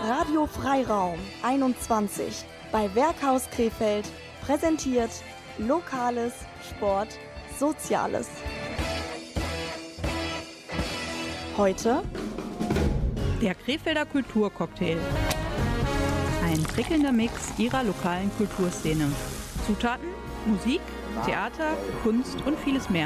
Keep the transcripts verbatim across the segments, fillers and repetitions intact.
Radio Freiraum einundzwanzig bei Werkhaus Krefeld präsentiert Lokales, Sport, Soziales. Heute der Krefelder Kulturcocktail. Ein prickelnder Mix ihrer lokalen Kulturszene. Zutaten, Musik, Theater, Kunst und vieles mehr.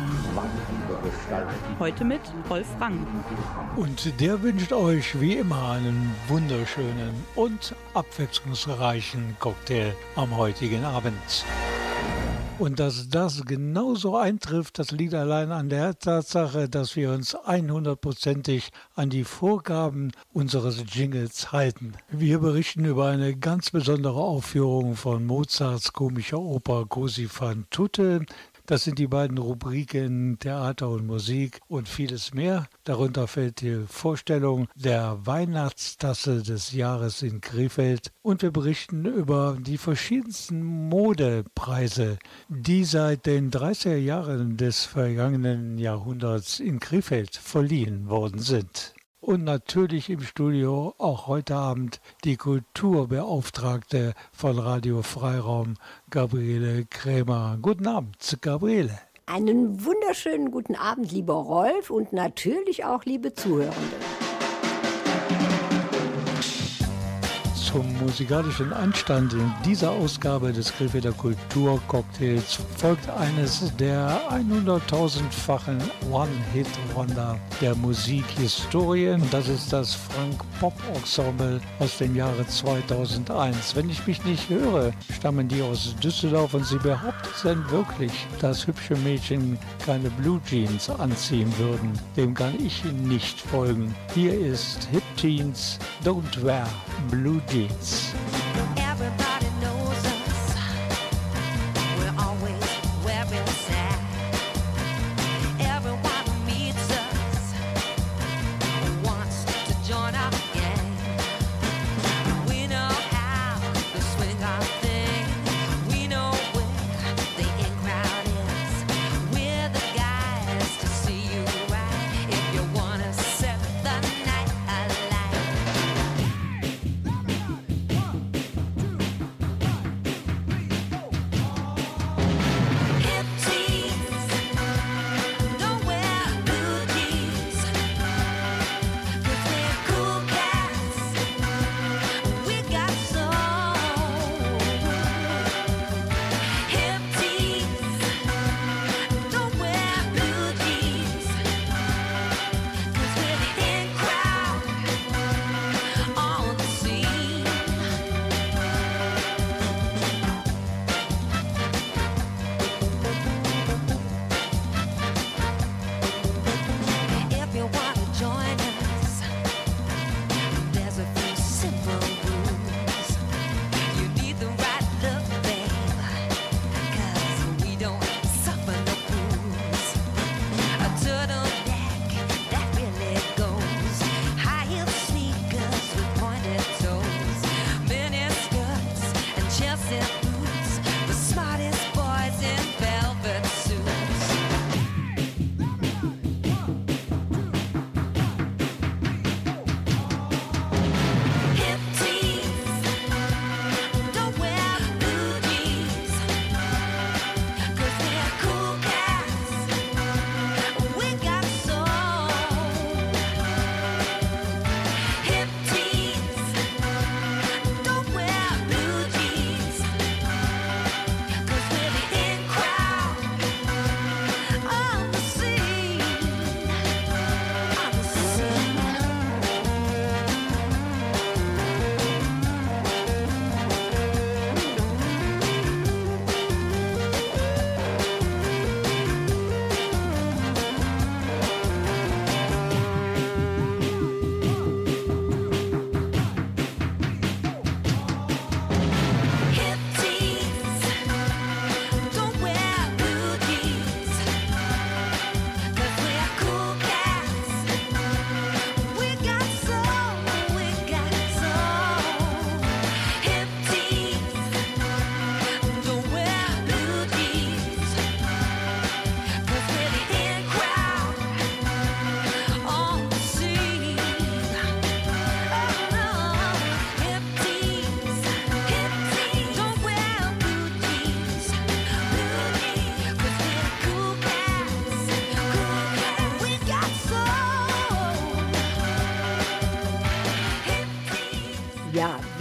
Heute mit Rolf Rang. Und der wünscht euch wie immer einen wunderschönen und abwechslungsreichen Cocktail am heutigen Abend. Und dass das genauso eintrifft, das liegt allein an der Tatsache, dass wir uns hundertprozentig an die Vorgaben unseres Jingles halten. Wir berichten über eine ganz besondere Aufführung von Mozarts komischer Oper Così fan tutte. Das sind die beiden Rubriken Theater und Musik und vieles mehr. Darunter fällt die Vorstellung der Weihnachtstasse des Jahres in Krefeld. Und wir berichten über die verschiedensten Modepreise, die seit den dreißiger Jahren des vergangenen Jahrhunderts in Krefeld verliehen worden sind. Und natürlich im Studio auch heute Abend die Kulturbeauftragte von Radio Freiraum, Gabriele Krämer. Guten Abend, Gabriele. Einen wunderschönen guten Abend, lieber Rolf, und natürlich auch liebe Zuhörende. Zum musikalischen Anstand in dieser Ausgabe des Krefelder Kulturcocktails folgt eines der hunderttausendfachen One-Hit-Wonder der Musikhistorie. Das ist das Frank-Pop-Ensemble aus dem Jahre zweitausendeins. Wenn ich mich nicht höre, stammen die aus Düsseldorf und sie behaupten wirklich, dass hübsche Mädchen keine Blue Jeans anziehen würden. Dem kann ich nicht folgen. Hier ist Hip Teens Don't Wear Blue Jeans. Everybody knows us. We're always wearing sad. Everyone who meets us wants to join our gang. We know how to swing our thing. We know where the in crowd is. We're the guys to see you right. If you wanna set the night alight.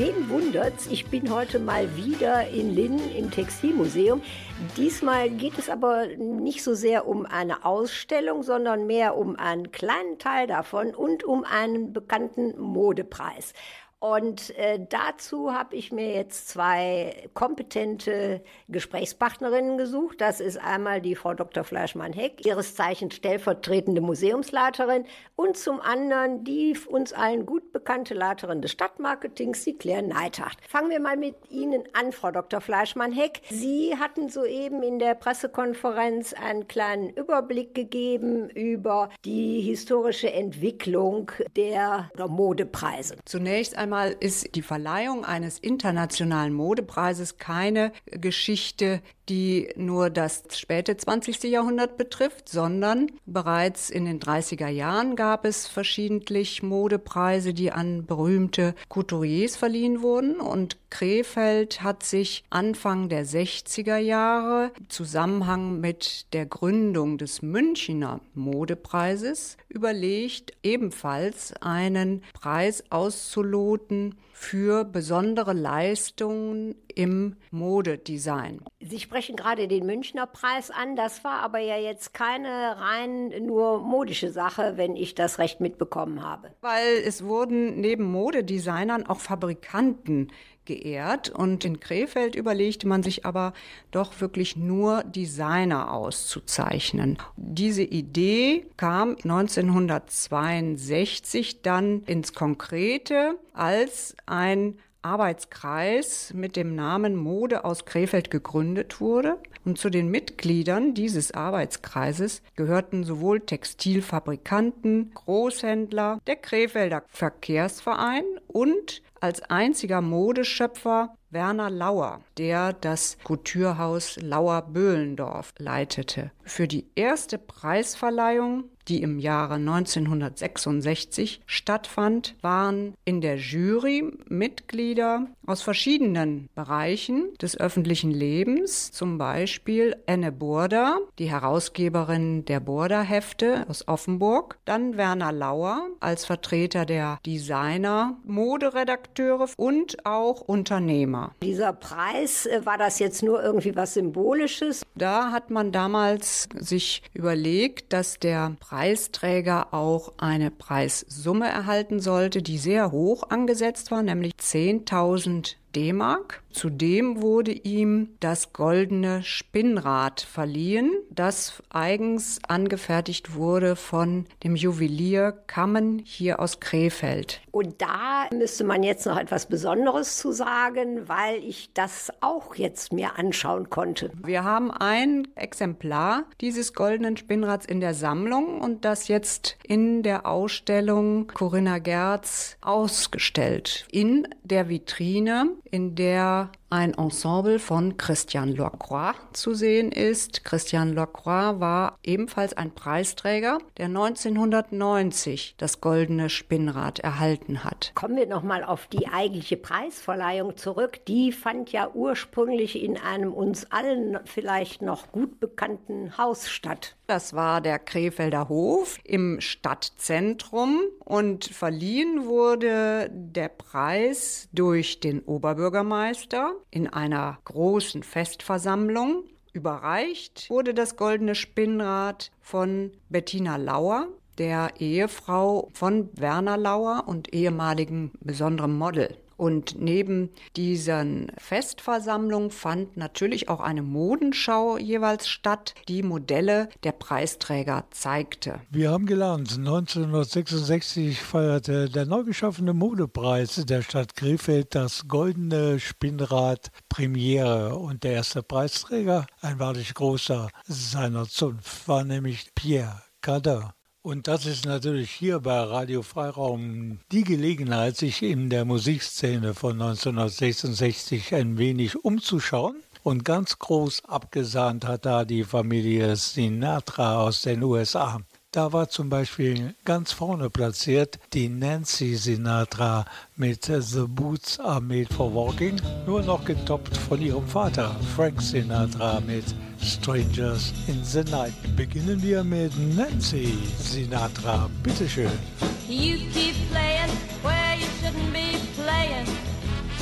Wen wundert's? Ich bin heute mal wieder in Linn im Textilmuseum. Diesmal geht es aber nicht so sehr um eine Ausstellung, sondern mehr um einen kleinen Teil davon und um einen bekannten Modepreis. Und äh, dazu habe ich mir jetzt zwei kompetente Gesprächspartnerinnen gesucht. Das ist einmal die Frau Doktor Fleischmann-Heck, ihres Zeichens stellvertretende Museumsleiterin, und zum anderen die uns allen gut bekannte Leiterin des Stadtmarketings, die Claire Neithardt. Fangen wir mal mit Ihnen an, Frau Doktor Fleischmann-Heck. Sie hatten soeben in der Pressekonferenz einen kleinen Überblick gegeben über die historische Entwicklung der, der Modepreise. Zunächst einmal Einmal ist die Verleihung eines internationalen Modepreises keine Geschichte, die nur das späte zwanzigste Jahrhundert betrifft, sondern bereits in den dreißiger Jahren gab es verschiedentlich Modepreise, die an berühmte Couturiers verliehen wurden. Und Krefeld hat sich Anfang der sechziger Jahre im Zusammenhang mit der Gründung des Münchner Modepreises überlegt, ebenfalls einen Preis auszuloten für besondere Leistungen im Modedesign. Sie sprechen gerade den Münchner Preis an. Das war aber ja jetzt keine rein nur modische Sache, wenn ich das recht mitbekommen habe. Weil es wurden neben Modedesignern auch Fabrikanten geehrt, und in Krefeld überlegte man sich aber doch wirklich nur Designer auszuzeichnen. Diese Idee kam neunzehnhundertzweiundsechzig dann ins Konkrete, als ein Arbeitskreis mit dem Namen Mode aus Krefeld gegründet wurde. Und zu den Mitgliedern dieses Arbeitskreises gehörten sowohl Textilfabrikanten, Großhändler, der Krefelder Verkehrsverein und als einziger Modeschöpfer Werner Lauer, der das Couturehaus Lauer-Böhlendorf leitete. Für die erste Preisverleihung, die im Jahre neunzehnhundertsechsundsechzig stattfand, waren in der Jury Mitglieder aus verschiedenen Bereichen des öffentlichen Lebens, zum Beispiel Anne Burda, die Herausgeberin der Burda-Hefte aus Offenburg, dann Werner Lauer als Vertreter der Designer, Moderedakteure und auch Unternehmer. Dieser Preis, war das jetzt nur irgendwie was Symbolisches? Da hat man damals sich überlegt, dass der Preisträger auch eine Preissumme erhalten sollte, die sehr hoch angesetzt war, nämlich zehntausend D-Mark. Zudem wurde ihm das goldene Spinnrad verliehen, das eigens angefertigt wurde von dem Juwelier Kammen hier aus Krefeld. Und da müsste man jetzt noch etwas Besonderes zu sagen, weil ich das auch jetzt mir anschauen konnte. Wir haben ein Exemplar dieses goldenen Spinnrads in der Sammlung und das jetzt in der Ausstellung Corinna Gerz ausgestellt. In der Vitrine, in der ein Ensemble von Christian Lacroix zu sehen ist. Christian Lacroix war ebenfalls ein Preisträger, der neunzehnhundertneunzig das goldene Spinnrad erhalten hat. Kommen wir noch mal auf die eigentliche Preisverleihung zurück. Die fand ja ursprünglich in einem uns allen vielleicht noch gut bekannten Haus statt. Das war der Krefelder Hof im Stadtzentrum und verliehen wurde der Preis durch den Oberbürgermeister in einer großen Festversammlung. Überreicht wurde das goldene Spinnrad von Bettina Lauer, der Ehefrau von Werner Lauer und ehemaligen besonderem Model. Und neben diesen Festversammlungen fand natürlich auch eine Modenschau jeweils statt, die Modelle der Preisträger zeigte. Wir haben gelernt, neunzehnhundertsechsundsechzig feierte der neu geschaffene Modepreis der Stadt Krefeld das goldene Spinnrad Premiere. Und der erste Preisträger, ein wahrlich großer seiner Zunft, war nämlich Pierre Cardin. Und das ist natürlich hier bei Radio Freiraum die Gelegenheit, sich in der Musikszene von neunzehnhundertsechsundsechzig ein wenig umzuschauen. Und ganz groß abgesahnt hat da die Familie Sinatra aus den U S A. Da war zum Beispiel ganz vorne platziert die Nancy Sinatra mit The Boots Are Made for Walking, nur noch getoppt von ihrem Vater Frank Sinatra mit Strangers in the Night. Beginnen wir mit Nancy Sinatra. Bitteschön. You keep playing where you shouldn't be playing.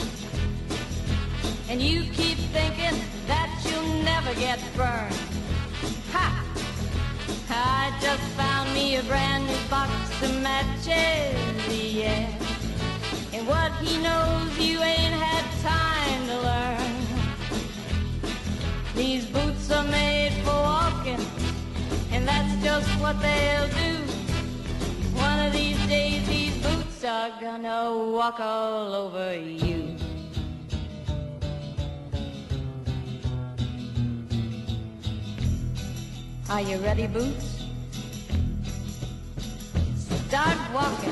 and you keep thinking that you'll never get burned. Ha! I just found me a brand new box of matches, yeah. And what he knows you ain't had time to learn. These boots are made for walking, and that's just what they'll do. One of these days these boots are gonna walk all over you. Are you ready, Boots? Start walking.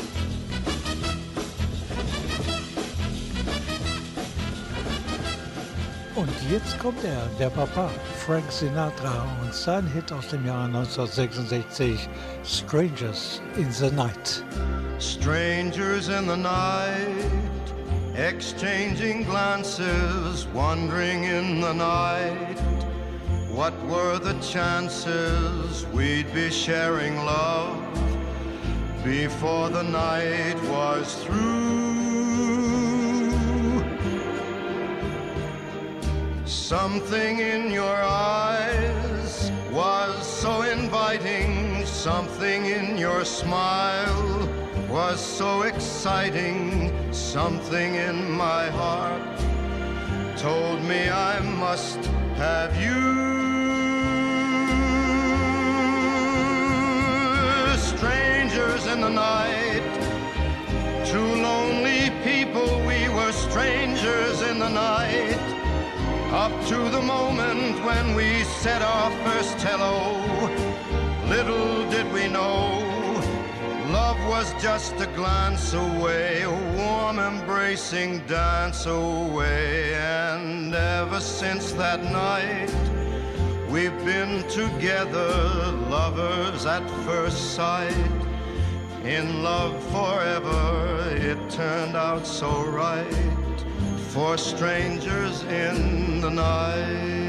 Und jetzt kommt er, der Papa, Frank Sinatra, und sein Hit aus dem Jahr neunzehnhundertsechsundsechzig, Strangers in the Night. Strangers in the night, exchanging glances, wandering in the night. What were the chances we'd be sharing love before the night was through? Something in your eyes was so inviting, something in your smile was so exciting, something in my heart told me I must have you. Strangers in the night, two lonely people, we were strangers in the night, up to the moment when we said our first hello. Little did we know, love was just a glance away, a warm embracing dance away. And ever since that night, we've been together, lovers at first sight, in love forever. It turned out so right for strangers in the night.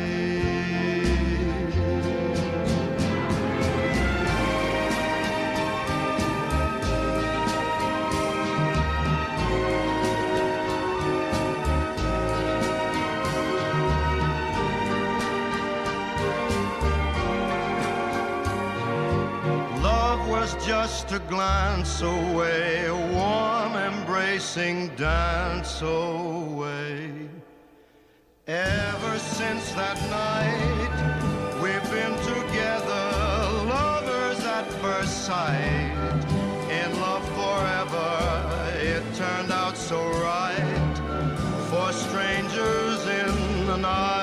Just a glance away, a warm embracing dance away. Ever since that night, we've been together, lovers at first sight, in love forever. It turned out so right for strangers in the night.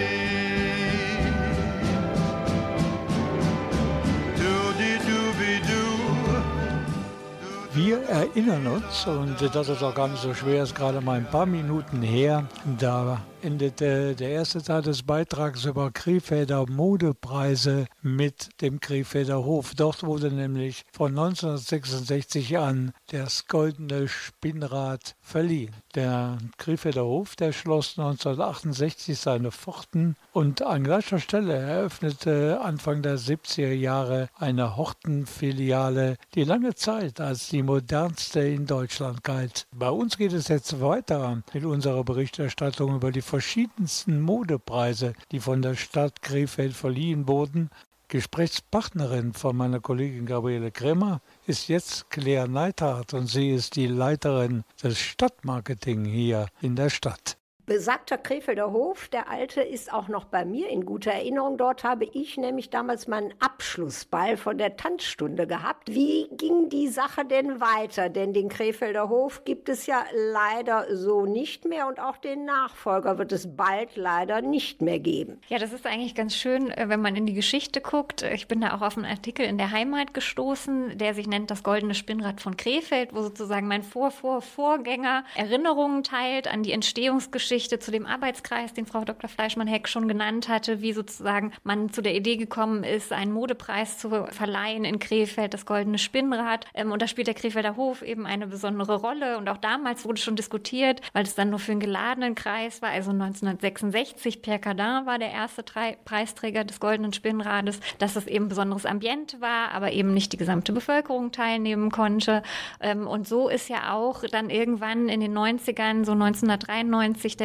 Wir erinnern uns, und das ist auch gar nicht so schwer, ist gerade mal ein paar Minuten her, da endete der erste Teil des Beitrags über Krefelder Modepreise mit dem Krefelder Hof. Dort wurde nämlich von neunzehnhundertsechsundsechzig an das Goldene Spinnrad verliehen. Der Krefelder Hof, der schloss neunzehnhundertachtundsechzig seine Pforten und an gleicher Stelle eröffnete Anfang der siebziger Jahre eine Hortenfiliale, die lange Zeit als die modernste in Deutschland galt. Bei uns geht es jetzt weiter mit unserer Berichterstattung über die verschiedensten Modepreise, die von der Stadt Krefeld verliehen wurden. Gesprächspartnerin von meiner Kollegin Gabriele Krämer ist jetzt Claire Neithardt und sie ist die Leiterin des Stadtmarketing hier in der Stadt. Besagter Krefelder Hof, der alte, ist auch noch bei mir in guter Erinnerung. Dort habe ich nämlich damals meinen Abschlussball von der Tanzstunde gehabt. Wie ging die Sache denn weiter? Denn den Krefelder Hof gibt es ja leider so nicht mehr und auch den Nachfolger wird es bald leider nicht mehr geben. Ja, das ist eigentlich ganz schön, wenn man in die Geschichte guckt. Ich bin da auch auf einen Artikel in der Heimat gestoßen, der sich nennt Das Goldene Spinnrad von Krefeld, wo sozusagen mein Vor-Vor-Vorgänger Erinnerungen teilt an die Entstehungsgeschichte zu dem Arbeitskreis, den Frau Doktor Fleischmann-Heck schon genannt hatte, wie sozusagen man zu der Idee gekommen ist, einen Modepreis zu verleihen in Krefeld, das Goldene Spinnrad. Und da spielt der Krefelder Hof eben eine besondere Rolle. Und auch damals wurde schon diskutiert, weil es dann nur für einen geladenen Kreis war. Also neunzehnhundertsechsundsechzig, Pierre Cardin war der erste Tre- Preisträger des Goldenen Spinnrades, dass es eben ein besonderes Ambiente war, aber eben nicht die gesamte Bevölkerung teilnehmen konnte. Und so ist ja auch dann irgendwann in den neunzigern, so neunzehnhundertdreiundneunzig, der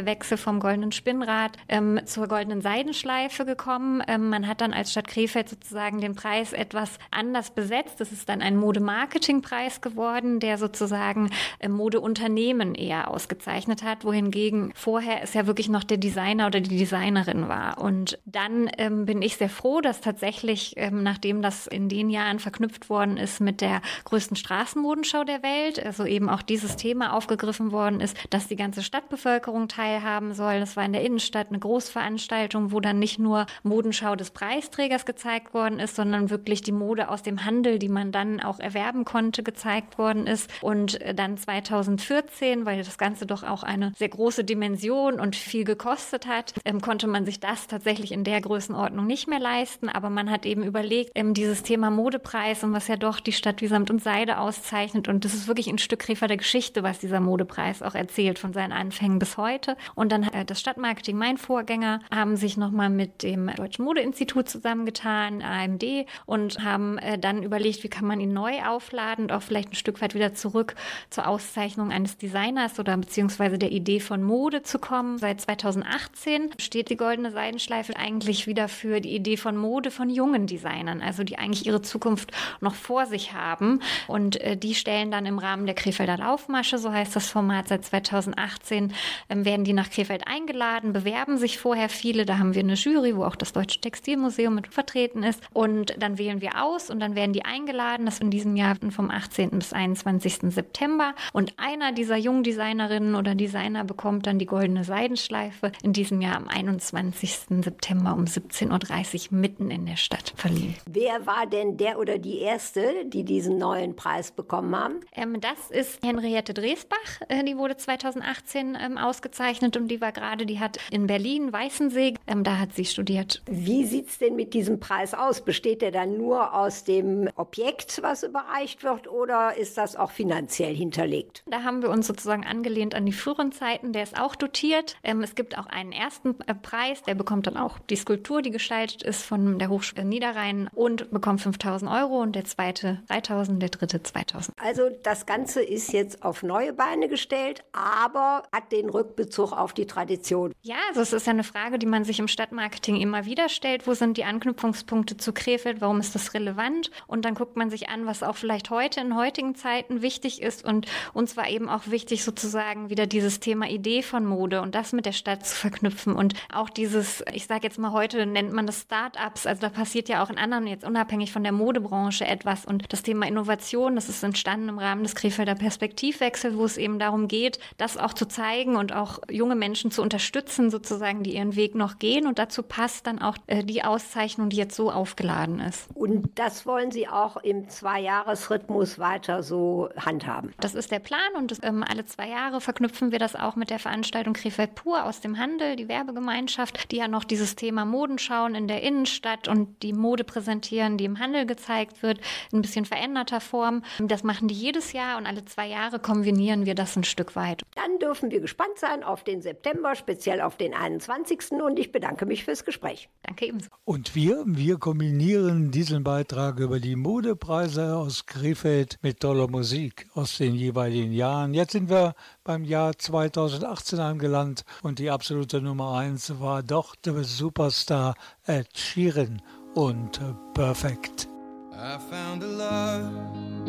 der Wechsel vom goldenen Spinnrad ähm, zur goldenen Seidenschleife gekommen. Ähm, man hat dann als Stadt Krefeld sozusagen den Preis etwas anders besetzt. Das ist dann ein Modemarketingpreis geworden, der sozusagen äh, Modeunternehmen eher ausgezeichnet hat, wohingegen vorher es ja wirklich noch der Designer oder die Designerin war. Und dann ähm, bin ich sehr froh, dass tatsächlich, ähm, nachdem das in den Jahren verknüpft worden ist mit der größten Straßenmodenschau der Welt, also eben auch dieses Thema aufgegriffen worden ist, dass die ganze Stadtbevölkerung teilhaben soll. Das war in der Innenstadt eine Großveranstaltung, wo dann nicht nur Modenschau des Preisträgers gezeigt worden ist, sondern wirklich die Mode aus dem Handel, die man dann auch erwerben konnte, gezeigt worden ist. Und dann zweitausendvierzehn, weil das Ganze doch auch eine sehr große Dimension und viel gekostet hat, ähm, konnte man sich das tatsächlich in der Größenordnung nicht mehr leisten. Aber man hat eben überlegt, ähm, dieses Thema Modepreis und was ja doch die Stadt wie Samt und Seide auszeichnet. Und das ist wirklich ein Stück Krefelder Geschichte, was dieser Modepreis auch erzählt, von seinen Anfängen bis heute. Und dann äh, das Stadtmarketing, mein Vorgänger, haben sich nochmal mit dem Deutschen Modeinstitut zusammengetan, A M D, und haben äh, dann überlegt, wie kann man ihn neu aufladen und auch vielleicht ein Stück weit wieder zurück zur Auszeichnung eines Designers oder beziehungsweise der Idee von Mode zu kommen. Seit zweitausendachtzehn steht die Goldene Seidenschleife eigentlich wieder für die Idee von Mode von jungen Designern, also die eigentlich ihre Zukunft noch vor sich haben. Und äh, die stellen dann im Rahmen der Krefelder Laufmasche, so heißt das Format seit zweitausendachtzehn, ähm, werden die nach Krefeld eingeladen, bewerben sich vorher viele. Da haben wir eine Jury, wo auch das Deutsche Textilmuseum mit vertreten ist. Und dann wählen wir aus und dann werden die eingeladen. Das in diesem Jahr vom achtzehnten bis einundzwanzigsten September. Und einer dieser jungen Designerinnen oder Designer bekommt dann die Goldene Seidenschleife in diesem Jahr am einundzwanzigsten September um siebzehn Uhr dreißig mitten in der Stadt verliehen. Wer war denn der oder die Erste, die diesen neuen Preis bekommen haben? Ähm, das ist Henriette Dresbach. Äh, die wurde zweitausendachtzehn ähm, ausgezeichnet und die war gerade, die hat in Berlin, Weißensee, ähm, da hat sie studiert. Wie sieht es denn mit diesem Preis aus? Besteht der dann nur aus dem Objekt, was überreicht wird, oder ist das auch finanziell hinterlegt? Da haben wir uns sozusagen angelehnt an die früheren Zeiten. Der ist auch dotiert. Ähm, es gibt auch einen ersten äh, Preis, der bekommt dann auch die Skulptur, die gestaltet ist von der Hochschule Niederrhein, und bekommt fünftausend Euro, und der zweite dreitausend, der dritte zweitausend. Also das Ganze ist jetzt auf neue Beine gestellt, aber hat den Rückbezug auf die Tradition. Ja, also es ist ja eine Frage, die man sich im Stadtmarketing immer wieder stellt. Wo sind die Anknüpfungspunkte zu Krefeld? Warum ist das relevant? Und dann guckt man sich an, was auch vielleicht heute in heutigen Zeiten wichtig ist. Und uns war eben auch wichtig, sozusagen wieder dieses Thema Idee von Mode und das mit der Stadt zu verknüpfen. Und auch dieses, ich sage jetzt mal, heute nennt man das Start-ups. Also da passiert ja auch in anderen, jetzt unabhängig von der Modebranche, etwas. Und das Thema Innovation, das ist entstanden im Rahmen des Krefelder Perspektivwechsels, wo es eben darum geht, das auch zu zeigen und auch junge Menschen zu unterstützen, sozusagen, die ihren Weg noch gehen. Und dazu passt dann auch äh, die Auszeichnung, die jetzt so aufgeladen ist. Und das wollen Sie auch im Zwei-Jahres-Rhythmus weiter so handhaben? Das ist der Plan, und das, ähm, alle zwei Jahre verknüpfen wir das auch mit der Veranstaltung Krefeld Pur aus dem Handel, die Werbegemeinschaft, die ja noch dieses Thema Modenschauen in der Innenstadt und die Mode präsentieren, die im Handel gezeigt wird, in ein bisschen veränderter Form. Das machen die jedes Jahr, und alle zwei Jahre kombinieren wir das ein Stück weit. Dann dürfen wir gespannt sein auf den September, speziell auf den einundzwanzigsten Und ich bedanke mich fürs Gespräch. Danke ebenso. Und wir, wir kombinieren diesen Beitrag über die Modepreise aus Krefeld mit toller Musik aus den jeweiligen Jahren. Jetzt sind wir beim Jahr zweitausendachtzehn angelangt, und die absolute Nummer eins war doch der Superstar Ed Sheeran und Perfect. I found a love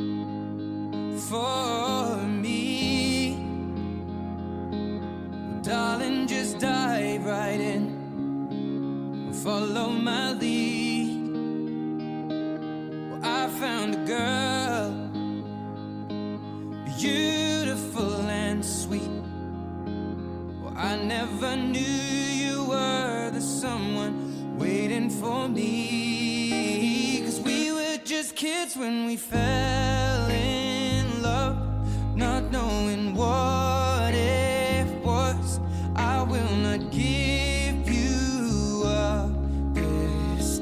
for me. Darling, just dive right in, follow my lead. Well, I found a girl, beautiful and sweet. Well, I never knew you were the someone waiting for me. 'Cause we were just kids when we fell in love, not knowing what it was. I will not give you up this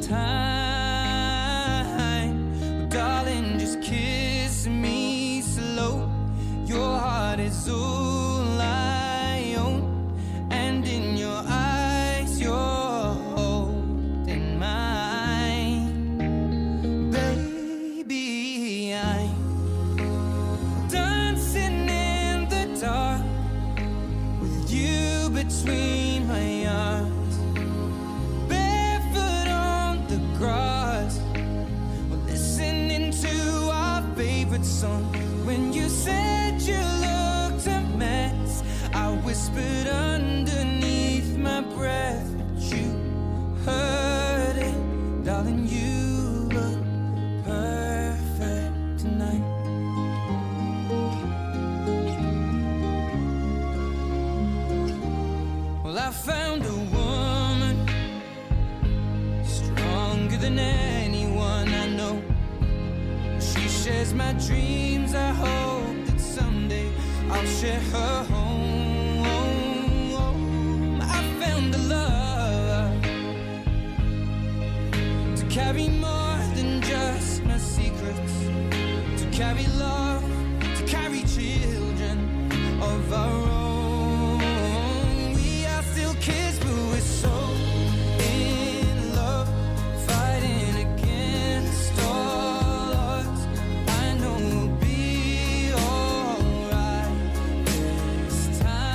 time. But darling, just kiss me slow. Your heart is all I own, and in your eyes you're holding mine. Baby, I between my arms, barefoot on the grass, or listening to our favorite song. When you said you looked a mess, I whispered underneath my breath, but you heard it, darling. You look perfect tonight. Well, I found a woman stronger than anyone I know. She shares my dreams. I hope that someday I'll share her home. I found a love to carry more than just my secrets, to carry love, to carry children of our own. We are still kids, but we're so in love, fighting against all odds. I know we'll be alright this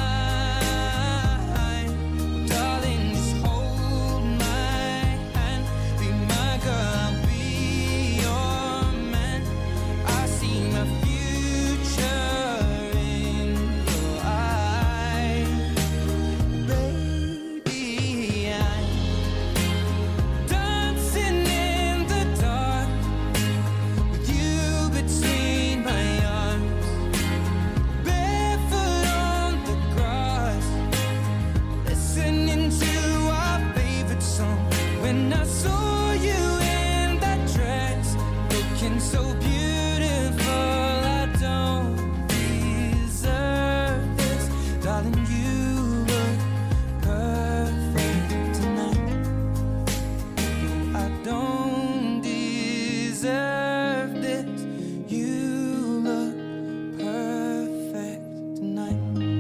time. Darling, just hold my hand, be my girl, I'll be your man. I see my future in your eyes, baby. I'm dancing in the dark with you between my arms, barefoot on the grass, listening to our favorite song. When I saw you in that dress, looking so beautiful, I don't deserve this, darling. You look perfect tonight. No, I don't deserve this. You look perfect tonight.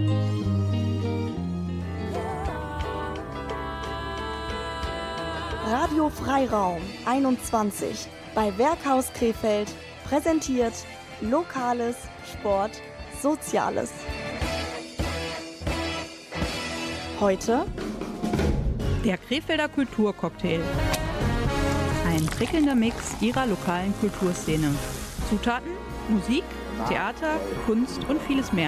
Radio Freiraum einundzwanzig bei Werkhaus Krefeld präsentiert Lokales, Sport, Soziales. Heute Der Krefelder Kulturcocktail. Ein prickelnder Mix ihrer lokalen Kulturszene. Zutaten, Musik, Theater, Kunst und vieles mehr.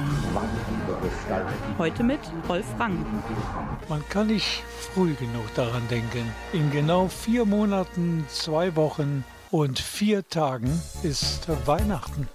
Heute mit Rolf Rang. Man kann nicht früh genug daran denken. In genau vier Monaten, zwei Wochen und vier Tagen ist Weihnachten.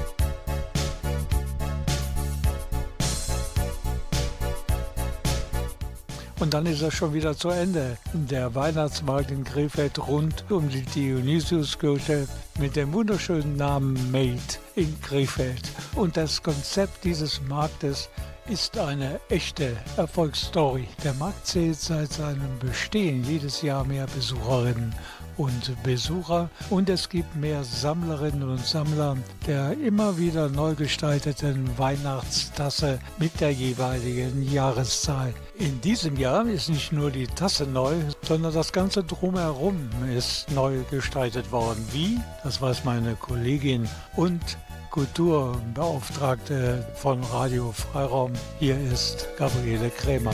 Und dann ist er schon wieder zu Ende. Der Weihnachtsmarkt in Krefeld rund um die Dionysiuskirche mit dem wunderschönen Namen Made in Krefeld. Und das Konzept dieses Marktes ist eine echte Erfolgsstory. Der Markt zählt seit seinem Bestehen jedes Jahr mehr Besucherinnen und Besucher und es gibt mehr Sammlerinnen und Sammler der immer wieder neu gestalteten Weihnachtstasse mit der jeweiligen Jahreszahl. In diesem Jahr ist nicht nur die Tasse neu, sondern das ganze Drumherum ist neu gestaltet worden. Wie? Das weiß meine Kollegin und Kulturbeauftragte von Radio Freiraum. Hier ist Gabriele Krämer.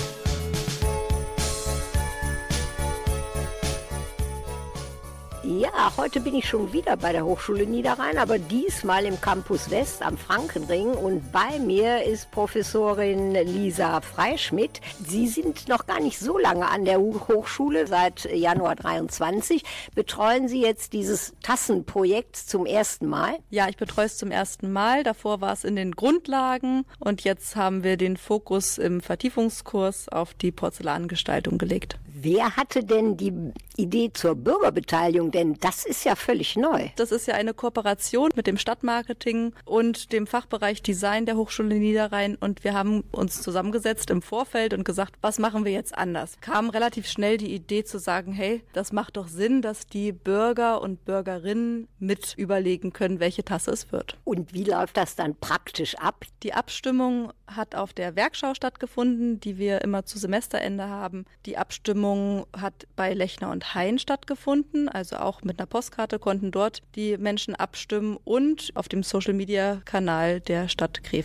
Ja, heute bin ich schon wieder bei der Hochschule Niederrhein, aber diesmal im Campus West am Frankenring. Und bei mir ist Professorin Lisa Freischmidt. Sie sind noch gar nicht so lange an der Hochschule, seit Januar dreiundzwanzig. Betreuen Sie jetzt dieses Tassenprojekt zum ersten Mal? Ja, ich betreue es zum ersten Mal. Davor war es in den Grundlagen und jetzt haben wir den Fokus im Vertiefungskurs auf die Porzellangestaltung gelegt. Wer hatte denn die Idee zur Bürgerbeteiligung? Denn das ist ja völlig neu. Das ist ja eine Kooperation mit dem Stadtmarketing und dem Fachbereich Design der Hochschule Niederrhein. Und wir haben uns zusammengesetzt im Vorfeld und gesagt, was machen wir jetzt anders? Kam relativ schnell die Idee zu sagen, hey, das macht doch Sinn, dass die Bürger und Bürgerinnen mit überlegen können, welche Tasse es wird. Und wie läuft das dann praktisch ab? Die Abstimmung hat auf der Werkschau stattgefunden, die wir immer zu Semesterende haben. Die Abstimmung hat bei Lechner und Hein stattgefunden, also auch mit einer Postkarte konnten dort die Menschen abstimmen und auf dem Social-Media-Kanal der Stadt Krefeld.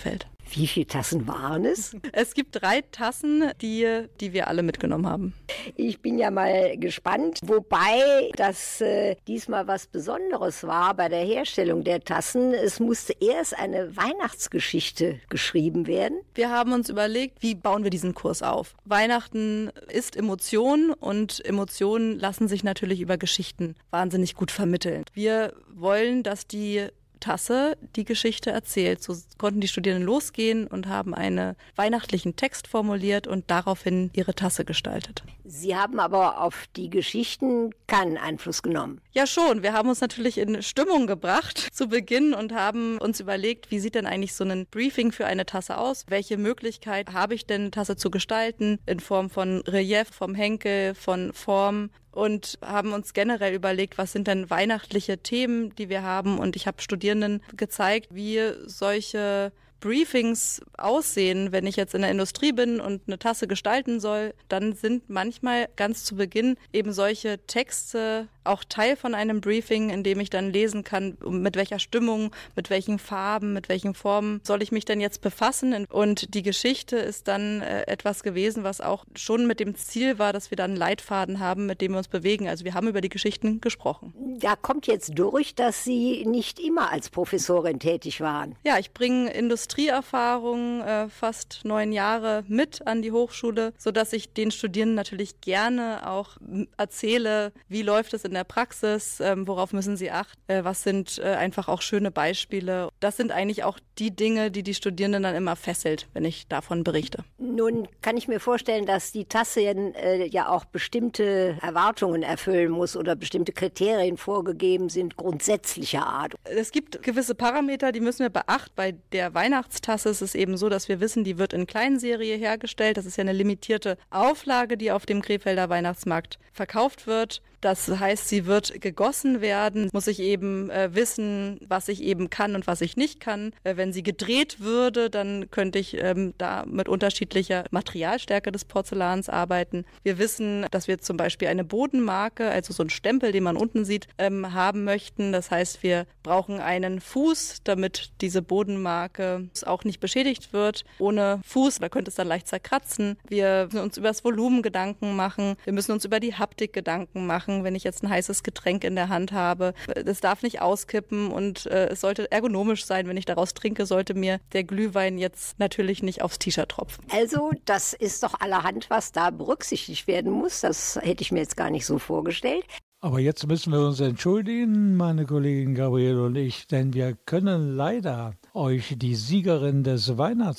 Wie viele Tassen waren es? Es gibt drei Tassen, die, die wir alle mitgenommen haben. Ich bin ja mal gespannt, wobei das äh, diesmal was Besonderes war bei der Herstellung der Tassen. Es musste erst eine Weihnachtsgeschichte geschrieben werden. Wir haben uns überlegt, wie bauen wir diesen Kurs auf? Weihnachten ist Emotion und Emotionen lassen sich natürlich über Geschichten wahnsinnig gut vermitteln. Wir wollen, dass die Tasse die Geschichte erzählt. So konnten die Studierenden losgehen und haben einen weihnachtlichen Text formuliert und daraufhin ihre Tasse gestaltet. Sie haben aber auf die Geschichten keinen Einfluss genommen. Ja schon, wir haben uns natürlich in Stimmung gebracht zu Beginn und haben uns überlegt, wie sieht denn eigentlich so ein Briefing für eine Tasse aus? Welche Möglichkeit habe ich denn, eine Tasse zu gestalten in Form von Relief, vom Henkel, von Form? Und haben uns generell überlegt, was sind denn weihnachtliche Themen, die wir haben. Und ich habe Studierenden gezeigt, wie solche Briefings aussehen, wenn ich jetzt in der Industrie bin und eine Tasse gestalten soll, dann sind manchmal ganz zu Beginn eben solche Texte auch Teil von einem Briefing, in dem ich dann lesen kann, mit welcher Stimmung, mit welchen Farben, mit welchen Formen soll ich mich denn jetzt befassen. Und die Geschichte ist dann äh, etwas gewesen, was auch schon mit dem Ziel war, dass wir dann einen Leitfaden haben, mit dem wir uns bewegen. Also wir haben über die Geschichten gesprochen. Da kommt jetzt durch, dass Sie nicht immer als Professorin tätig waren. Ja, ich bringe Industrieerfahrung äh, fast neun Jahre mit an die Hochschule, sodass ich den Studierenden natürlich gerne auch erzähle, wie läuft es in der Praxis, ähm, worauf müssen sie achten, äh, was sind äh, einfach auch schöne Beispiele. Das sind eigentlich auch die Dinge, die die Studierenden dann immer fesselt, wenn ich davon berichte. Nun kann ich mir vorstellen, dass die Tasse äh, ja auch bestimmte Erwartungen erfüllen muss oder bestimmte Kriterien vorgegeben sind, grundsätzlicher Art. Es gibt gewisse Parameter, die müssen wir beachten. Bei der Weihnachtstasse ist es eben so, dass wir wissen, die wird in Kleinserie hergestellt. Das ist ja eine limitierte Auflage, die auf dem Krefelder Weihnachtsmarkt verkauft wird. Das heißt, sie wird gegossen werden, muss ich eben äh, wissen, was ich eben kann und was ich nicht kann. Äh, wenn sie gedreht würde, dann könnte ich ähm, da mit unterschiedlicher Materialstärke des Porzellans arbeiten. Wir wissen, dass wir zum Beispiel eine Bodenmarke, also so einen Stempel, den man unten sieht, ähm, haben möchten. Das heißt, wir brauchen einen Fuß, damit diese Bodenmarke auch nicht beschädigt wird. Ohne Fuß, da könnte es dann leicht zerkratzen. Wir müssen uns über das Volumen Gedanken machen. Wir müssen uns über die Haptik Gedanken machen. Wenn ich jetzt ein heißes Getränk in der Hand habe. Das darf nicht auskippen und äh, es sollte ergonomisch sein. Wenn ich daraus trinke, sollte mir der Glühwein jetzt natürlich nicht aufs T-Shirt tropfen. Also das ist doch allerhand, was da berücksichtigt werden muss. Das hätte ich mir jetzt gar nicht so vorgestellt. Aber jetzt müssen wir uns entschuldigen, meine Kollegin Gabriele und ich, denn wir können leider euch die Siegerin des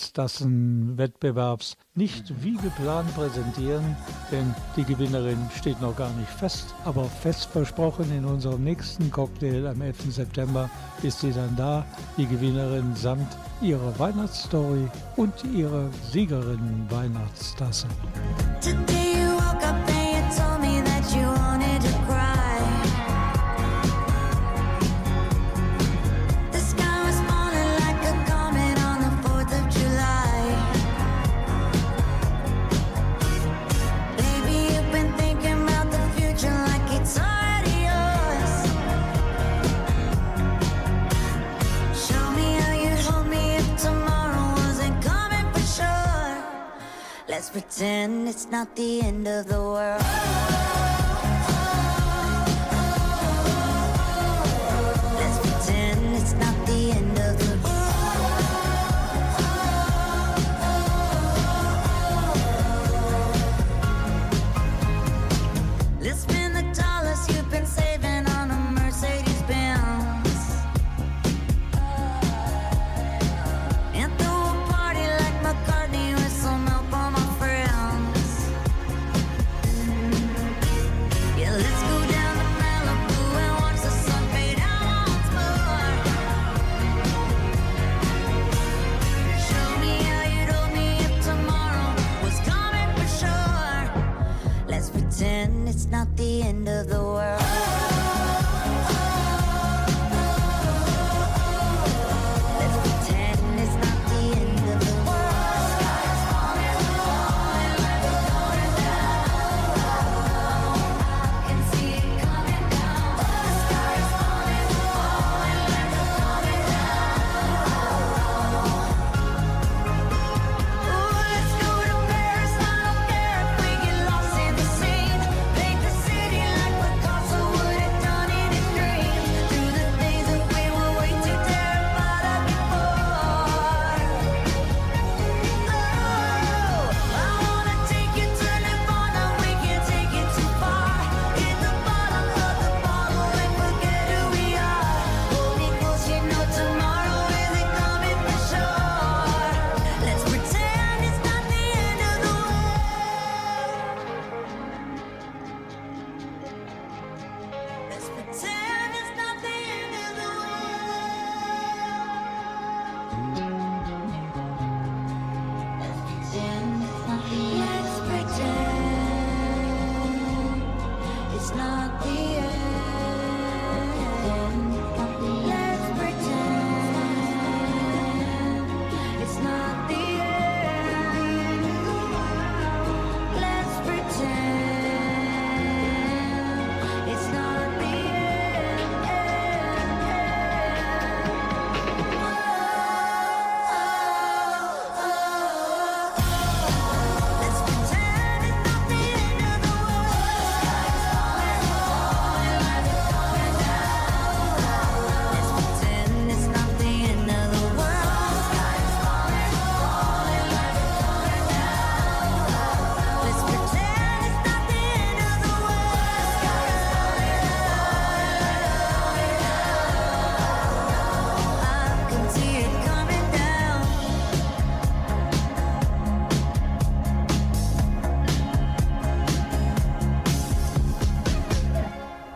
Weihnachtstassenwettbewerbs nicht wie geplant präsentieren, denn die Gewinnerin steht noch gar nicht fest. Aber fest versprochen, in unserem nächsten Cocktail am elften September ist sie dann da, die Gewinnerin samt ihrer Weihnachtsstory und ihrer Siegerin Weihnachtstasse. Today you woke up and you told me that you wanted to cry. The sky was falling like a comet on the fourth of July. Baby, you've been thinking about the future like it's already yours. Show me how you'd hold me if tomorrow wasn't coming for sure. Let's pretend it's not the end of the world. Let's pretend it's not the end of the world. Let's spend the dollars you've been saving on a Mercedes Benz and throw a party like McCartney with some help on my friends. Yeah, let's go down to Malibu and watch the sun fade out once more. Show me how you'd hold me if tomorrow was coming for sure. Let's pretend it's not the end of the world. Let's pretend it's not the end of the world. Sky's falling, falling like it's going down. I can see it coming down. The sky's falling, falling like it's coming down.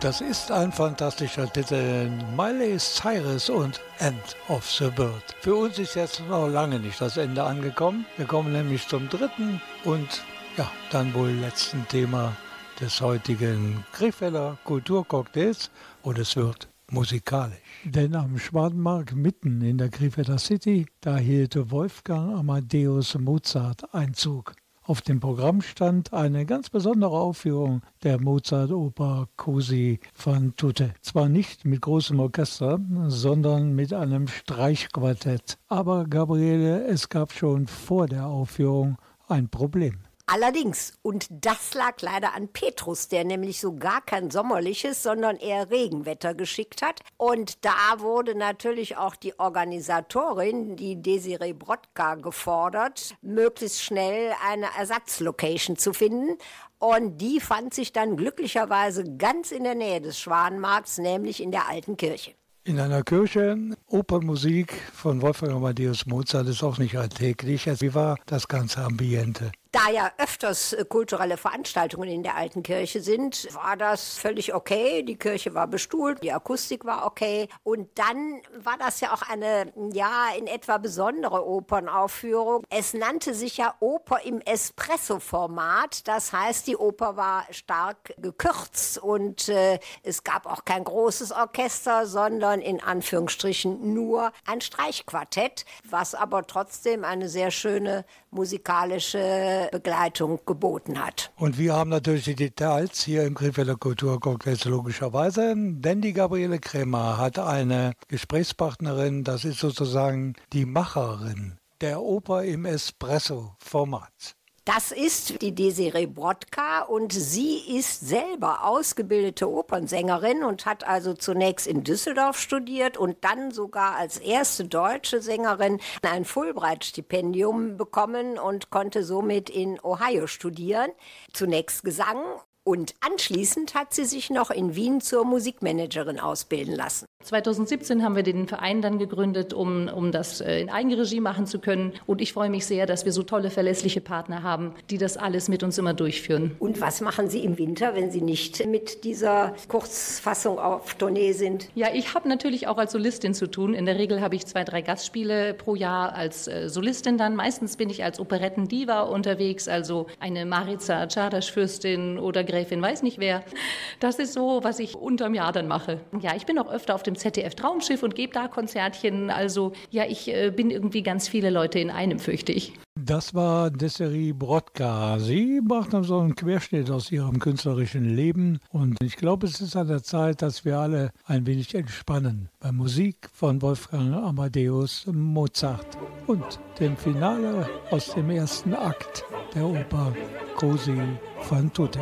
das ist ein fantastischer Titel. Miley Cyrus und End of the World. Für uns ist jetzt noch lange nicht das Ende angekommen. Wir kommen nämlich zum dritten und ja, dann wohl letzten Thema des heutigen Krefelder Kulturcocktails und es wird musikalisch. Denn am Schwadenmarkt mitten in der Krefelder City, da hielt Wolfgang Amadeus Mozart Einzug. Auf dem Programm stand eine ganz besondere Aufführung der Mozart-Oper Così fan tutte. Zwar nicht mit großem Orchester, sondern mit einem Streichquartett. Aber Gabriele, es gab schon vor der Aufführung ein Problem. Allerdings, und das lag leider an Petrus, der nämlich so gar kein sommerliches, sondern eher Regenwetter geschickt hat. Und da wurde natürlich auch die Organisatorin, die Desiree Brodka, gefordert, möglichst schnell eine Ersatzlocation zu finden. Und die fand sich dann glücklicherweise ganz in der Nähe des Schwanenmarkts, nämlich in der Alten Kirche. In einer Kirche, Opernmusik von Wolfgang Amadeus Mozart ist auch nicht alltäglich. Wie war das ganze Ambiente? Da ja öfters äh, kulturelle Veranstaltungen in der Alten Kirche sind, war das völlig okay. Die Kirche war bestuhlt, die Akustik war okay. Und dann war das ja auch eine, ja, in etwa besondere Opernaufführung. Es nannte sich ja Oper im Espresso-Format. Das heißt, die Oper war stark gekürzt und äh, es gab auch kein großes Orchester, sondern in Anführungsstrichen nur ein Streichquartett, was aber trotzdem eine sehr schöne musikalische Begleitung geboten hat. Und wir haben natürlich die Details hier im Krefelder Kulturcocktails logischerweise, denn die Gabriele Krämer hat eine Gesprächspartnerin, das ist sozusagen die Macherin der Oper im Espresso-Format. Das ist die Desiree Brodka und sie ist selber ausgebildete Opernsängerin und hat also zunächst in Düsseldorf studiert und dann sogar als erste deutsche Sängerin ein Fulbright-Stipendium bekommen und konnte somit in Ohio studieren. Zunächst Gesang. Und anschließend hat sie sich noch in Wien zur Musikmanagerin ausbilden lassen. zweitausendsiebzehn haben wir den Verein dann gegründet, um, um das in Eigenregie machen zu können. Und ich freue mich sehr, dass wir so tolle, verlässliche Partner haben, die das alles mit uns immer durchführen. Und was machen Sie im Winter, wenn Sie nicht mit dieser Kurzfassung auf Tournee sind? Ja, ich habe natürlich auch als Solistin zu tun. In der Regel habe ich zwei, drei Gastspiele pro Jahr als äh, Solistin dann. Meistens bin ich als Operettendiva unterwegs, also eine Maritza Czardas-Fürstin oder Gräfin weiß nicht wer. Das ist so, was ich unterm Jahr dann mache. Ja, ich bin auch öfter auf dem Z D F Traumschiff und gebe da Konzertchen. Also ja, ich äh, bin irgendwie ganz viele Leute in einem, fürchte ich. Das war Desiree Brodka. Sie macht dann so einen Querschnitt aus ihrem künstlerischen Leben. Und ich glaube, es ist an der Zeit, dass wir alle ein wenig entspannen bei Musik von Wolfgang Amadeus Mozart und dem Finale aus dem ersten Akt der Oper Così fan tutte.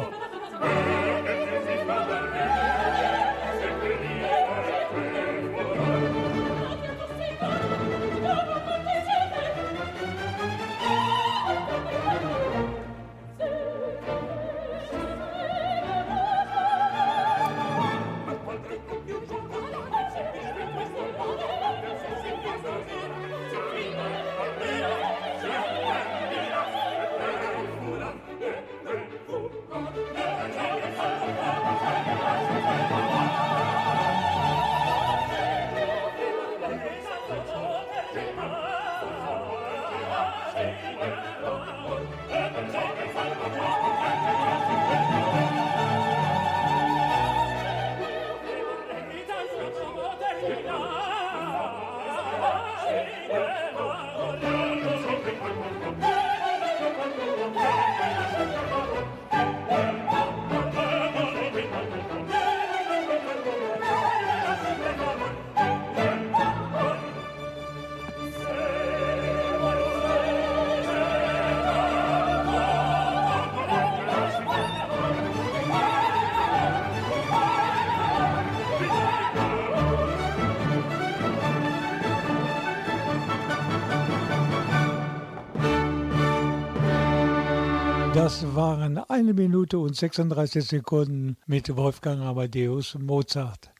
Das waren eine Minute und sechsunddreißig Sekunden mit Wolfgang Amadeus Mozart.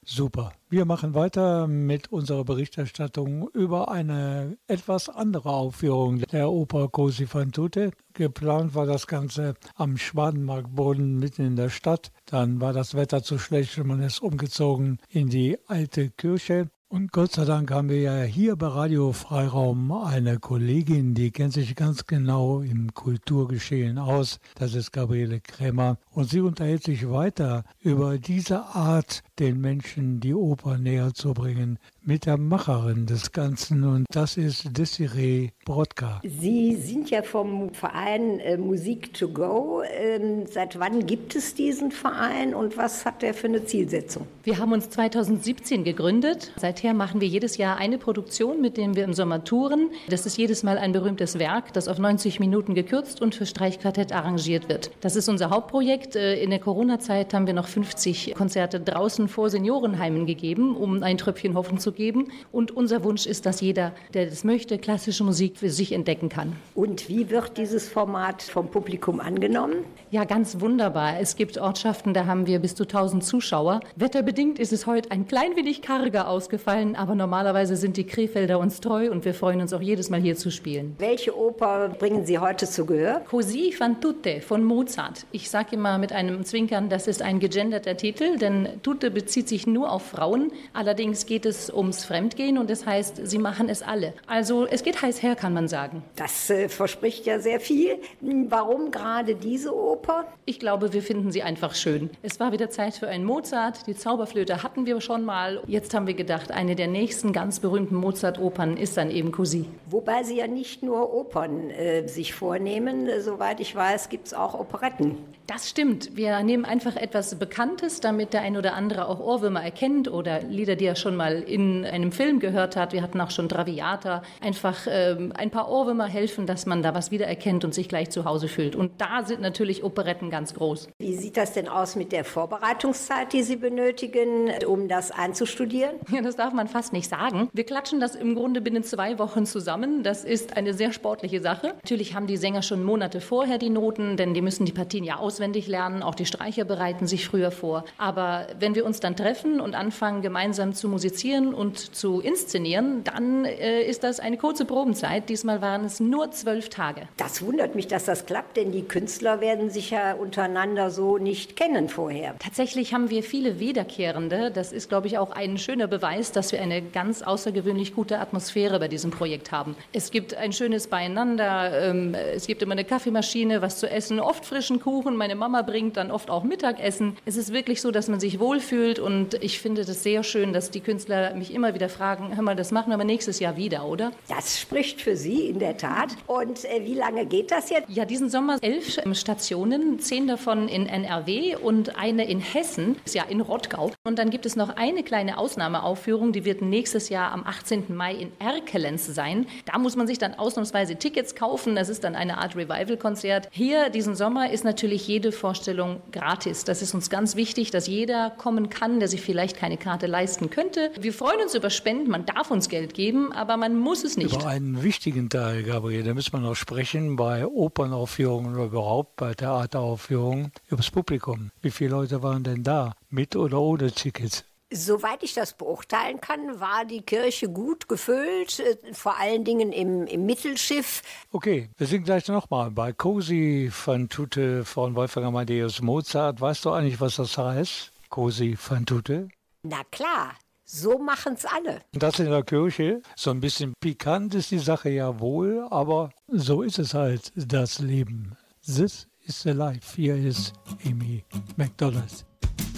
Super. Wir machen weiter mit unserer Berichterstattung über eine etwas andere Aufführung der Oper Così fan tutte. Geplant war das Ganze am Schwanenmarktboden mitten in der Stadt. Dann war das Wetter zu schlecht und man ist umgezogen in die alte Kirche. Und Gott sei Dank haben wir ja hier bei Radio Freiraum eine Kollegin, die kennt sich ganz genau im Kulturgeschehen aus. Das ist Gabriele Krämer. Und sie unterhält sich weiter über diese Art, den Menschen die Oper näher zu bringen, mit der Macherin des Ganzen. Und das ist Desiree Brodka. Sie sind ja vom Verein äh, Musik to Go. Ähm, seit wann gibt es diesen Verein und was hat der für eine Zielsetzung? Wir haben uns zweitausendsiebzehn gegründet. Seither machen wir jedes Jahr eine Produktion, mit der wir im Sommer touren. Das ist jedes Mal ein berühmtes Werk, das auf neunzig Minuten gekürzt und für Streichquartett arrangiert wird. Das ist unser Hauptprojekt. In der Corona-Zeit haben wir noch fünfzig Konzerte draußen vor Seniorenheimen gegeben, um ein Tröpfchen Hoffnung zu geben. Und unser Wunsch ist, dass jeder, der das möchte, klassische Musik für sich entdecken kann. Und wie wird dieses Format vom Publikum angenommen? Ja, ganz wunderbar. Es gibt Ortschaften, da haben wir bis zu tausend Zuschauer. Wetterbedingt ist es heute ein klein wenig karger ausgefallen, aber normalerweise sind die Krefelder uns treu und wir freuen uns auch jedes Mal hier zu spielen. Welche Oper bringen Sie heute zu Gehör? Così fan tutte von Mozart. Ich sage immer mit einem Zwinkern, das ist ein gegenderter Titel, denn tutte bezieht sich nur auf Frauen. Allerdings geht es ums Fremdgehen und das heißt, sie machen es alle. Also es geht heiß her, kann man sagen. Das äh, verspricht ja sehr viel. Warum gerade diese Oper? Ich glaube, wir finden sie einfach schön. Es war wieder Zeit für einen Mozart. Die Zauberflöte hatten wir schon mal. Jetzt haben wir gedacht, eine der nächsten ganz berühmten Mozart-Opern ist dann eben Così. Wobei Sie ja nicht nur Opern äh, sich vornehmen. Soweit ich weiß, gibt es auch Operetten. Das stimmt. Wir nehmen einfach etwas Bekanntes, damit der ein oder andere auch Ohrwürmer erkennt oder Lieder, die er schon mal in einem Film gehört hat. Wir hatten auch schon Traviata. Einfach ähm, ein paar Ohrwürmer helfen, dass man da was wiedererkennt und sich gleich zu Hause fühlt. Und da sind natürlich Operetten ganz groß. Wie sieht das denn aus mit der Vorbereitungszeit, die Sie benötigen, um das einzustudieren? Ja, das darf man fast nicht sagen. Wir klatschen das im Grunde binnen zwei Wochen zusammen. Das ist eine sehr sportliche Sache. Natürlich haben die Sänger schon Monate vorher die Noten, denn die müssen die Partien ja auswendig lernen. Auch die Streicher bereiten sich früher vor. Aber wenn wir uns dann treffen und anfangen, gemeinsam zu musizieren und zu inszenieren, dann äh, ist das eine kurze Probenzeit. Diesmal waren es nur zwölf Tage. Das wundert mich, dass das klappt, denn die Künstler werden sich ja untereinander so nicht kennen vorher. Tatsächlich haben wir viele Wiederkehrende. Das ist, glaube ich, auch ein schöner Beweis, dass wir eine ganz außergewöhnlich gute Atmosphäre bei diesem Projekt haben. Es gibt ein schönes Beieinander, ähm, es gibt immer eine Kaffeemaschine, was zu essen, oft frischen Kuchen. Meine Mama bringt dann oft auch Mittagessen. Es ist wirklich so, dass man sich wohlfühlt und ich finde das sehr schön, dass die Künstler mich immer wieder fragen, hör mal, das machen wir aber nächstes Jahr wieder, oder? Das spricht für Sie in der Tat. Und äh, wie lange geht das jetzt? Ja, diesen Sommer elf Stationen, zehn davon in N R W und eine in Hessen, ja in Rottgau. Und dann gibt es noch eine kleine Ausnahmeaufführung, die wird nächstes Jahr am achtzehnten Mai in Erkelenz sein. Da muss man sich dann ausnahmsweise Tickets kaufen. Das ist dann eine Art Revival-Konzert. Hier diesen Sommer ist natürlich jede Vorstellung gratis. Das ist uns ganz wichtig, dass jeder kommen kann, der sich vielleicht keine Karte leisten könnte. Wir freuen uns über Spenden, man darf uns Geld geben, aber man muss es nicht. Über einen wichtigen Teil, Gabriele, da müssen wir noch sprechen, bei Opernaufführungen oder überhaupt bei Theateraufführungen, über das Publikum. Wie viele Leute waren denn da, mit oder ohne Tickets? Soweit ich das beurteilen kann, war die Kirche gut gefüllt, vor allen Dingen im, im Mittelschiff. Okay, wir sind gleich nochmal bei Così fan tutte von Wolfgang Amadeus Mozart. Weißt du eigentlich, was das heißt? Così fan tutte? Na klar, so machen's alle. Das in der Kirche, so ein bisschen pikant ist die Sache ja wohl, aber so ist es halt, das Leben. This is the life. Hier ist Amy McDonald.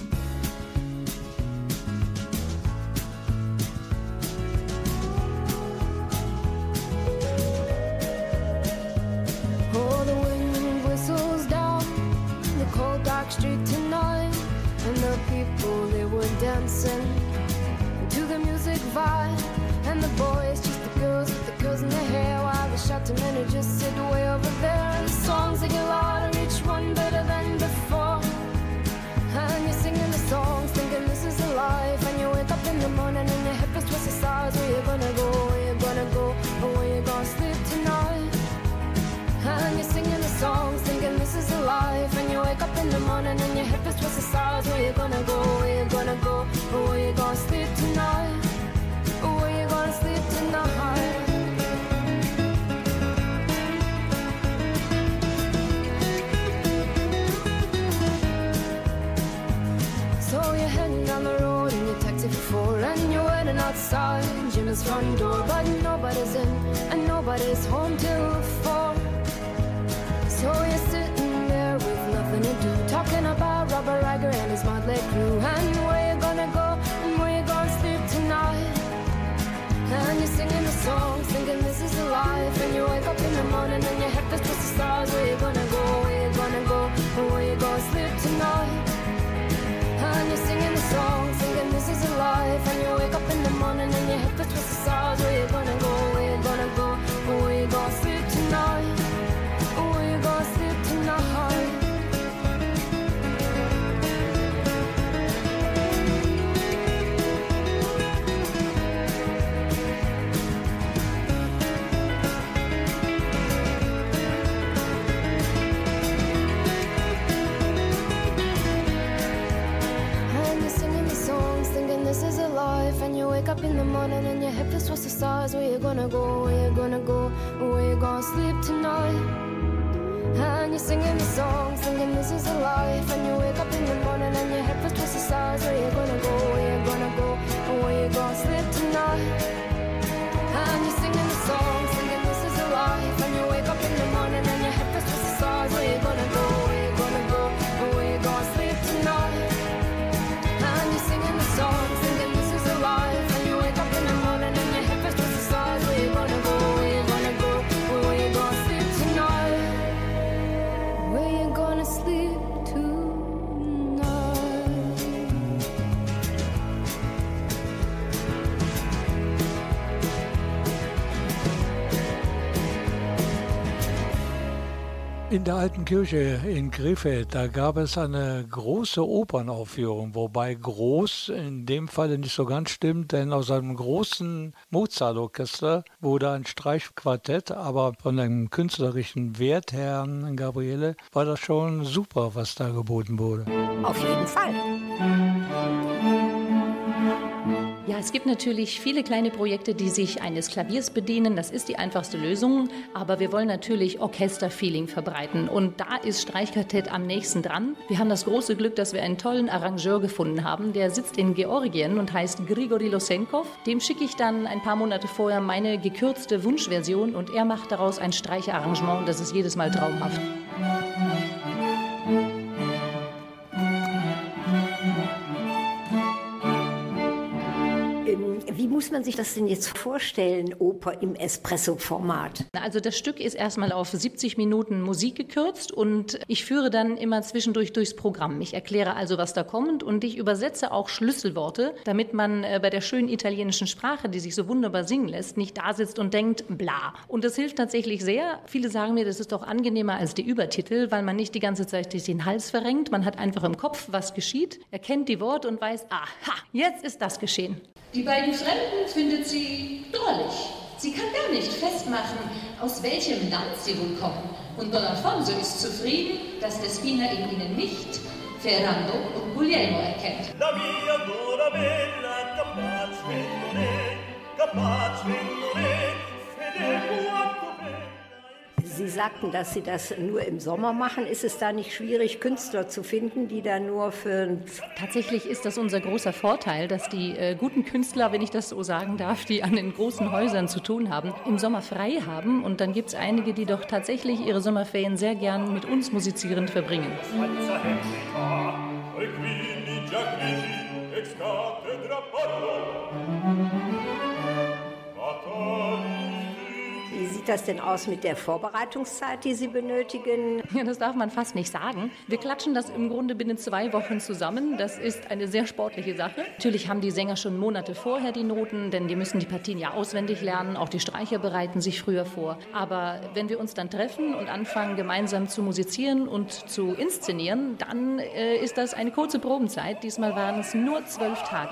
Oh, the wind whistles down the cold dark street tonight, and the people, they were dancing to the music vibe, and the boys just the girls with the girls in their hair, while the shouting men who just sit way over there, and the songs they get louder, each one better than before, and you're singing the songs thinking this is a life, and you wake up in the morning and your hip is twisted sides. Where you gonna go, where you gonna go, or where you gonna sleep tonight? And you're singing the songs, thinking this is a life. And you wake up in the morning and your hip is twisted sides. Where you gonna go, where you gonna go, Where you gonna sleep tonight? Where you gonna sleep tonight? So you're heading down the road in your taxi for four, and you're waiting outside Jimmy's front door, but nobody's in and nobody's home till four. So you're sitting there with nothing to do, talking about Robert Riger and his motley crew, and where you gonna go and where you gonna sleep tonight. And you're singing the song, thinking this is the life, and you wake up in the morning and your head feels to the stars. Where you gonna go, where you gonna go, and where you gonna sleep tonight. And you're singing the song, thinking this is a life, and you wake up in the morning and your head feels to the stars. Where you gonna go, where you gonna go, and where you gonna sleep tonight. Where you gonna sleep tonight. This is a life, and you wake up in the morning and your head feels towards the stars. Where you gonna go, where you gonna go, where you gonna sleep tonight. And you're singing the song, singing this is a life, and you wake up in the morning and your head feels towards the stars. Where you gonna go, where you gonna go, where you gonna sleep tonight. And you're singing the song, singing this is a life, and you wake up in the morning and your head feels towards the stars. Where you gonna go, where you gonna go, where you gonna sleep tonight. And you're singing the song, singing this is a life, and you wake up in the morning and your head feels towards the stars. Where you gonna go, where you gonna go, where you gonna sleep tonight. Where you gonna sleep tonight. In der alten Kirche in Krefeld, da gab es eine große Opernaufführung, wobei groß in dem Falle nicht so ganz stimmt, denn aus einem großen Mozart-Orchester wurde ein Streichquartett, aber von einem künstlerischen Wert, Herrn Gabriele, war das schon super, was da geboten wurde. Auf jeden Fall. Ja, es gibt natürlich viele kleine Projekte, die sich eines Klaviers bedienen. Das ist die einfachste Lösung. Aber wir wollen natürlich Orchesterfeeling verbreiten. Und da ist Streichquartett am nächsten dran. Wir haben das große Glück, dass wir einen tollen Arrangeur gefunden haben. Der sitzt in Georgien und heißt Grigori Losenkov. Dem schicke ich dann ein paar Monate vorher meine gekürzte Wunschversion. Und er macht daraus ein Streicherarrangement. Das ist jedes Mal traumhaft. Wie muss man sich das denn jetzt vorstellen, Oper im Espresso-Format? Also das Stück ist erstmal auf siebzig Minuten Musik gekürzt und ich führe dann immer zwischendurch durchs Programm. Ich erkläre also, was da kommt und ich übersetze auch Schlüsselworte, damit man bei der schönen italienischen Sprache, die sich so wunderbar singen lässt, nicht da sitzt und denkt, bla. Und das hilft tatsächlich sehr. Viele sagen mir, das ist doch angenehmer als die Übertitel, weil man nicht die ganze Zeit den Hals verrenkt. Man hat einfach im Kopf, was geschieht, erkennt die Worte und weiß, aha, jetzt ist das geschehen. Die beiden Fremden findet sie drollig. Sie kann gar nicht festmachen, aus welchem Land sie wohl kommen. Und Don Alfonso ist zufrieden, dass Despina in ihnen nicht Ferrando und Guglielmo erkennt. La mia dura bella capace non è, capace non è, fede quanto bella. Sie sagten, dass Sie das nur im Sommer machen. Ist es da nicht schwierig, Künstler zu finden, die da nur für... Tatsächlich ist das unser großer Vorteil, dass die äh, guten Künstler, wenn ich das so sagen darf, die an den großen Häusern zu tun haben, im Sommer frei haben. Und dann gibt es einige, die doch tatsächlich ihre Sommerferien sehr gern mit uns musizierend verbringen. Wie sieht das denn aus mit der Vorbereitungszeit, die Sie benötigen? Ja, das darf man fast nicht sagen. Wir klatschen das im Grunde binnen zwei Wochen zusammen. Das ist eine sehr sportliche Sache. Natürlich haben die Sänger schon Monate vorher die Noten, denn die müssen die Partien ja auswendig lernen. Auch die Streicher bereiten sich früher vor. Aber wenn wir uns dann treffen und anfangen, gemeinsam zu musizieren und zu inszenieren, dann äh, ist das eine kurze Probenzeit. Diesmal waren es nur zwölf Tage.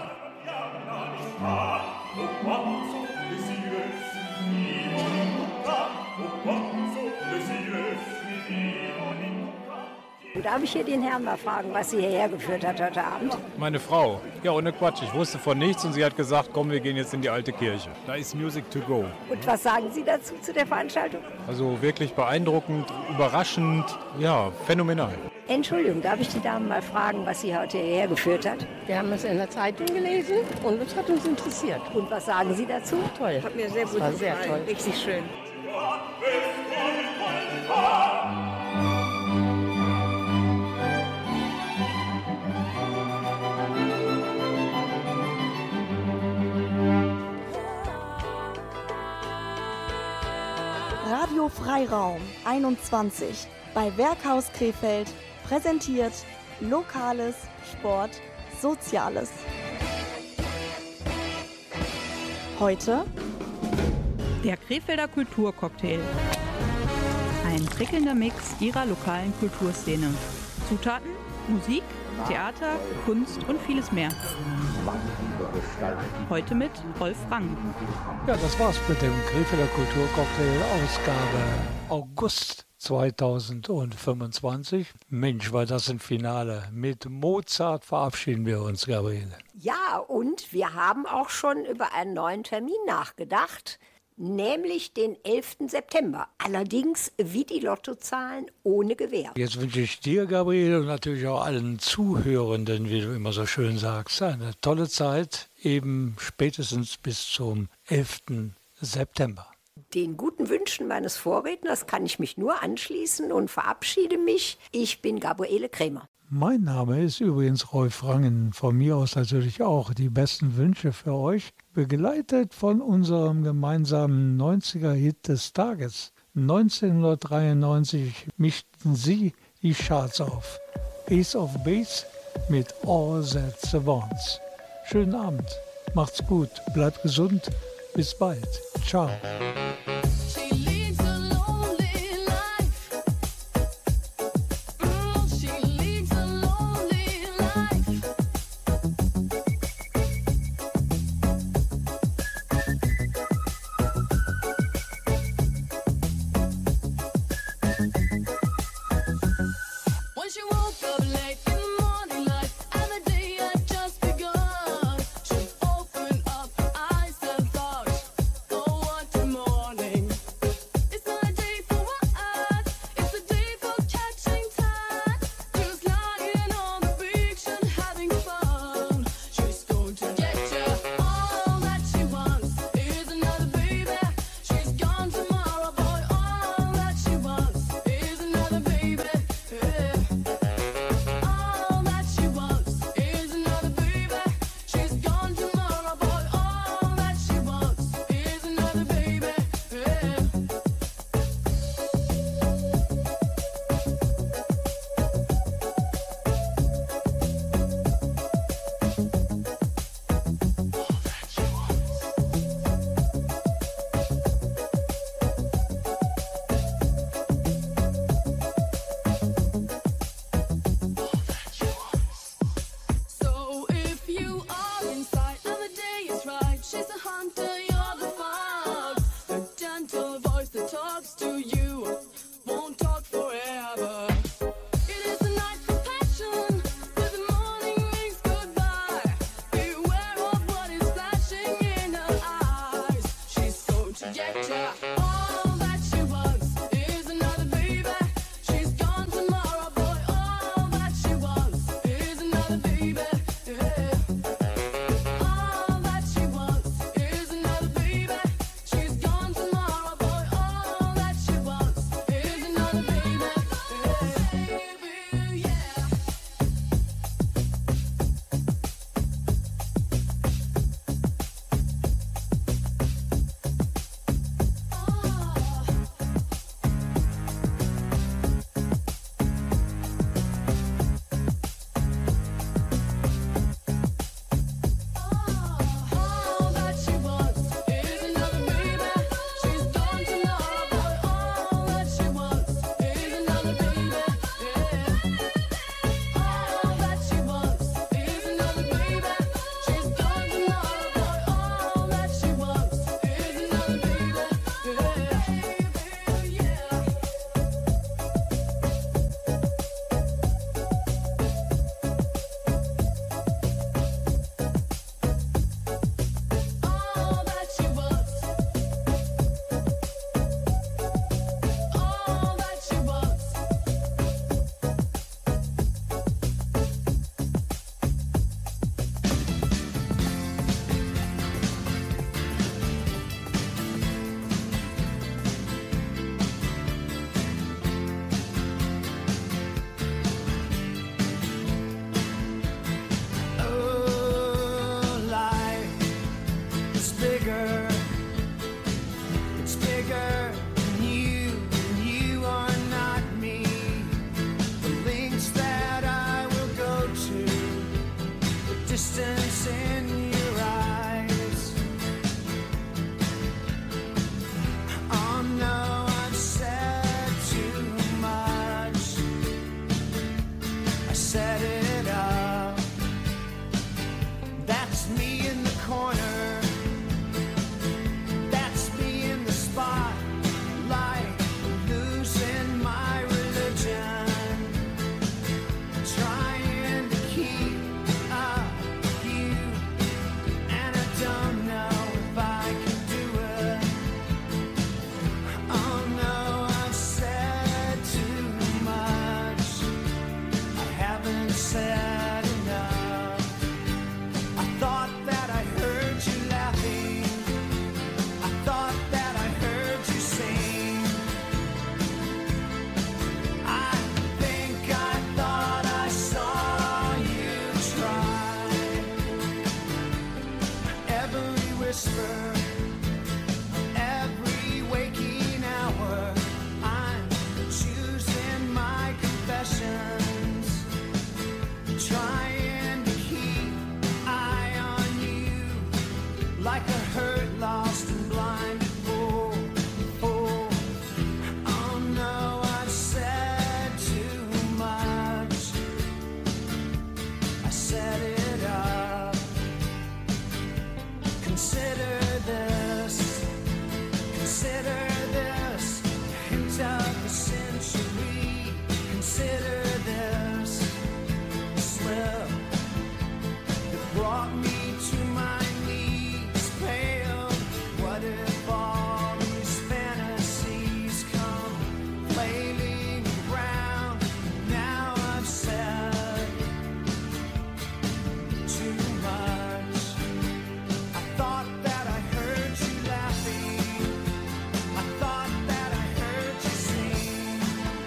darf ich hier den Herrn mal fragen, was Sie hierher geführt hat heute Abend? Meine Frau. Ja, ohne Quatsch. Ich wusste von nichts und sie hat gesagt, komm, wir gehen jetzt in die alte Kirche. Da ist Music to go. Und was sagen Sie dazu, zu der Veranstaltung? Also wirklich beeindruckend, überraschend, ja, phänomenal. Entschuldigung, darf ich die Dame mal fragen, was Sie heute hierher geführt hat? Wir haben es in der Zeitung gelesen und es hat uns interessiert. Und was sagen Sie dazu? Toll. Hat mir sehr gut war gefallen. sehr toll. Richtig schön. Radio Freiraum einundzwanzig bei Werkhaus Krefeld präsentiert Lokales, Sport, Soziales. Heute der Krefelder Kulturcocktail. Ein prickelnder Mix ihrer lokalen Kulturszene. Zutaten, Musik, Theater, Kunst und vieles mehr. Heute mit Rolf Rang. Ja, das war's mit dem Krefelder Kulturcocktail Ausgabe August zweitausendfünfundzwanzig. Mensch, war das ein Finale. Mit Mozart verabschieden wir uns, Gabriele. Ja, und wir haben auch schon über einen neuen Termin nachgedacht, nämlich den elften September. Allerdings wie die Lottozahlen ohne Gewähr. Jetzt wünsche ich dir, Gabriele, und natürlich auch allen Zuhörenden, wie du immer so schön sagst, eine tolle Zeit, eben spätestens bis zum elften September. Den guten Wünschen meines Vorredners kann ich mich nur anschließen und verabschiede mich. Ich bin Gabriele Krämer. Mein Name ist übrigens Rolf Rangen. Von mir aus natürlich auch die besten Wünsche für euch, begleitet von unserem gemeinsamen neunziger-Hit des Tages. neunzehnhundertdreiundneunzig mischten sie die Charts auf. Ace of Base mit All That Savants. Schönen Abend, macht's gut, bleibt gesund, bis bald. Ciao. Consider this a hint of the century. Consider this a slip that brought me to my knees, pale. What if all these fantasies come flailing around? Now I've said too much. I thought that I heard you laughing. I thought that I heard you sing.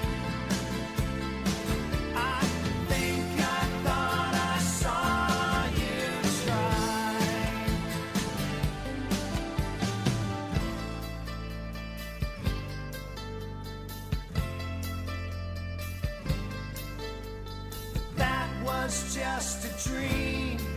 I think I thought I saw you try. That was just a dream.